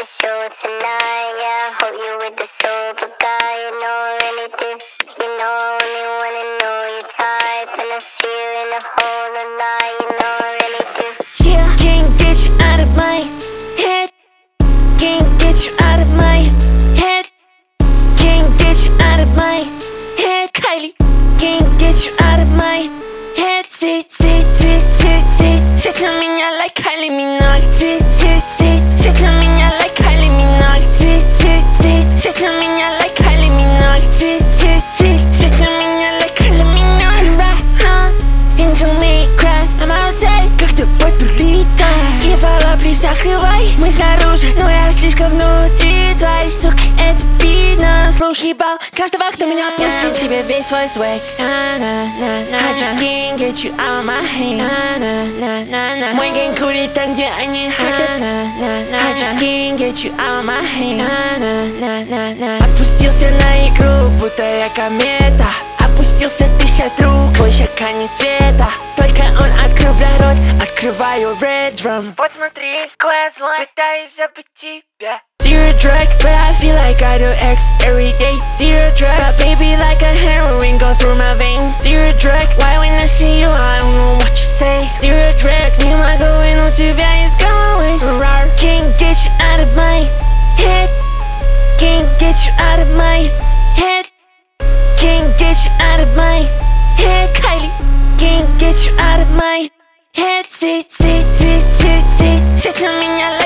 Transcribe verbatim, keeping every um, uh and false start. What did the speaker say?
the show tonight. Yeah, I hope you with the sober guy. You know I really do. You know I only wanna know your type, and I see you in the whole of lie. You know I really do. Yeah, can't get you out of my head. Can't get you out of my head. Can't get you out of my head, Kylie. Can't get you out of my head. Sit, sit, sit, sit, sit. Check на меня like Kylie Minogue. Sit, sit, sit. Check на меня like Kylie Minogue. Sit, sit, sit. Check на меня like Kylie Minogue. Sit, sit, sit. Check на меня like Kylie Minogue. Right, huh? Angel me cry. I'm outside, как твой прилетает. И пола присакрывай. Мы снаружи, но я слишком внутри. Твои суки, это видно. Слушай, ебал каждого, кто меня пустит. Тебе весь свой свей. I just can't get you out of my hand. Мой гейм курит там, где они хотят. I just can't get you out of my hand. Опустился на игру, будто я комета. Опустился тысяча рук, твой щека не цвета. Только он открыл для рот, открываю red drum. Вот смотри, какой я злой, пытаюсь забыть тебя. Zero drugs, but I feel like I do X every day. Zero drugs, but baby like a heroin go through my veins. Zero drugs, why when I see you I don't know what you say. Zero drugs, не могу, но у тебя есть головы. Can't get you out of my head. Can't get you out of my head. Can't get you out of my head, Kylie. Can't get you out of my head. Sit, sit, sit, sit, sit. Check на меня.